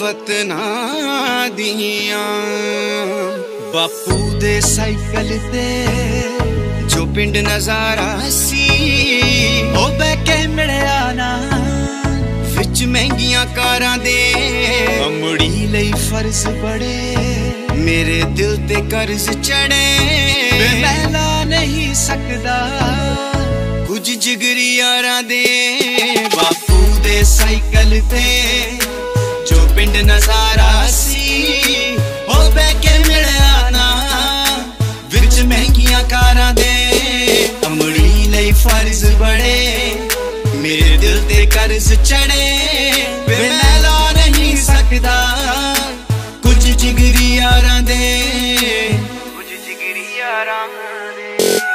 वतना दियां बापू दे साइकिल ते जो पिंड नजारा सी ओ बैके मिलिया ना विच महंगियां कारां दे अमड़ी लई फर्ज बड़े मेरे दिल ते कर्ज चढ़े मैं ला नहीं सकदा कुछ जिगरी यारां दे बापू दे साइकिल ते जो पिंड नजारा सी ओ बैके मिलिया ना विच महंगियां कारां दे अमड़ी लई फर्ज बड़े मेरे दिल ते कर्ज चढ़े मैं ला नहीं सकदा कुछ जिगरी यारां दे कुछ जिगरी यारां दे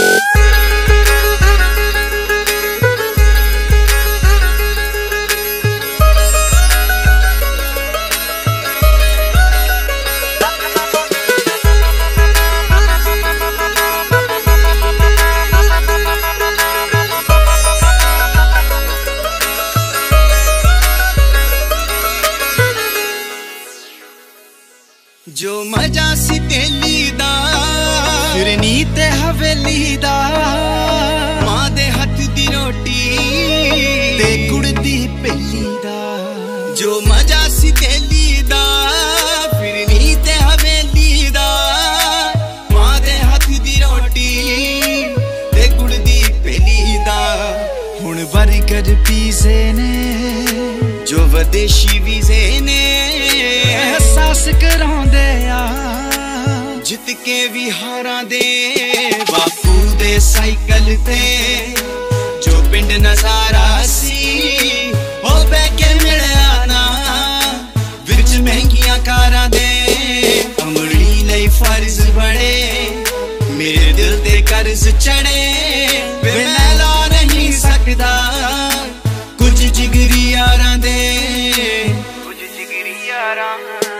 जो मजा सी तेली दा फिरनी ते हवेली दा मां दे हथ दी रोटी ते गुड़ दी पेली दा जो मजा सी तेली दा फिरनी ते हवेली दा मां दे हथ दी रोटी ते गुड़ दी पेली दा हुण बर्गर पीज़े ने जो विदेशी वीज़े ने एहसास करांदे आ जित के भी हारां दे बापू दे साइकिल ते जो पिंड नजारा सी ओ बैके मिलिया ना विच महंगियां कारां दे अमड़ी लई फर्ज बड़े मेरे दिल ते कर्ज चढ़े मैं ला नहीं सकदा कुछ जिगरी यारां दे कुछ जिगरी यारां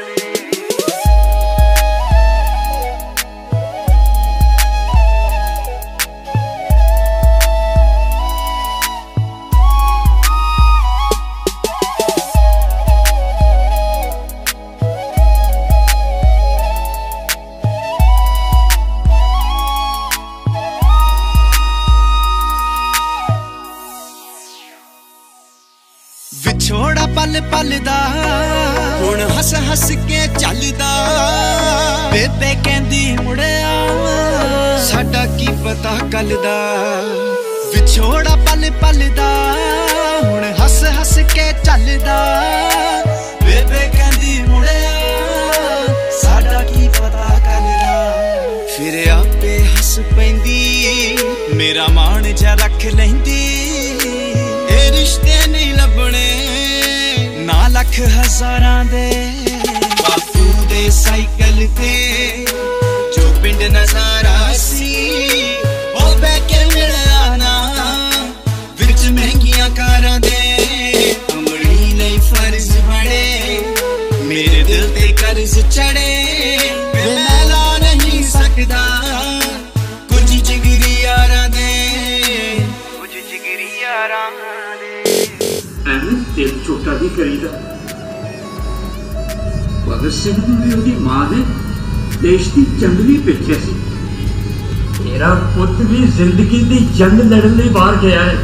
विछोड़ा पल पल दा हुण हस हस के चलदा बेबे कहंदी मुड़िया साडा की पता कल दा विछोड़ा पल पल दा हुण हस हस के चलदा बेबे कहंदी मुड़िया साडा की पता कल दा फिर आपे हस पैंदी मेरा मान जा रख लैंदी ए रिश्ते नहीं लभणे ना लख हजारां दे बापू दे साइकिल ते जो पिंड नजारा सी ओ बैके मिलिया ना विच महंगियां कारां दे अमड़ी लई फर्ज बड़े मेरे दिल ते कर्ज चढ़े मैं ला नहीं सकदा कुछ जिगरी यारां दे कुछ जिगरी यारां दिल छोटा भी करीदा भगत सिंह भी उसकी मां ने देश की जंग भी पेछे सी तेरा पुत भी जिंदगी की जंग लड़न लई बाहर गया है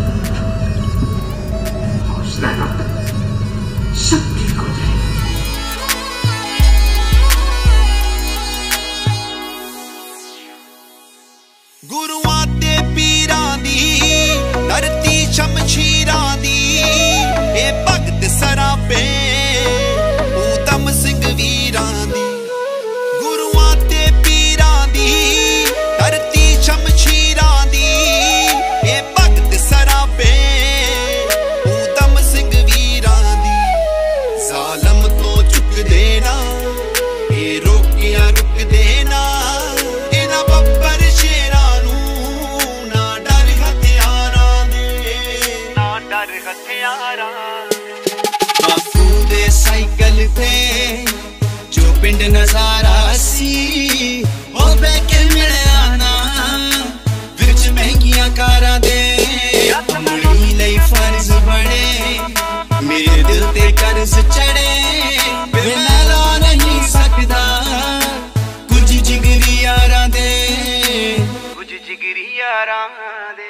हौसला रख सब ठीक हो जाए गुरुआं ते पीरां दी धरती शमशीरां दी ए भगत सराबे ऊधम सिंह वीरां दी गुरुआं ते पीरां दी धरती शमशीरां दी ए भगत सराबे ऊधम सिंह वीरां दी ज़ालम तो चुक देना ए रोकिया रुक देना इना बब्बर शेरां नूं ना डर हथियारां दे ना डर हथियारां बापू दे साइकिल ते जो पिंड नजारा सी ओ बैके मिलिया ना विच महंगियां कारां दे अमड़ी लई फर्ज बड़े मेरे दिल ते कर्ज चढ़े ਯਾਰਾਂ ਦੇ।